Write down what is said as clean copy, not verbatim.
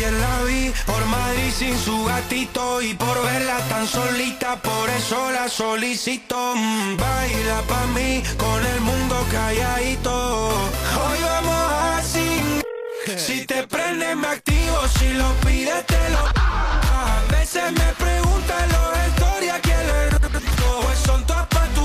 ayer la vi por Madrid sin su gatito y por verla tan solita, por eso la solicito. Baila pa' mí con el mundo calladito. Hoy vamos así. Si te prende me activo, si lo pides te lo. A veces me preguntan los stories a quién le pues son todas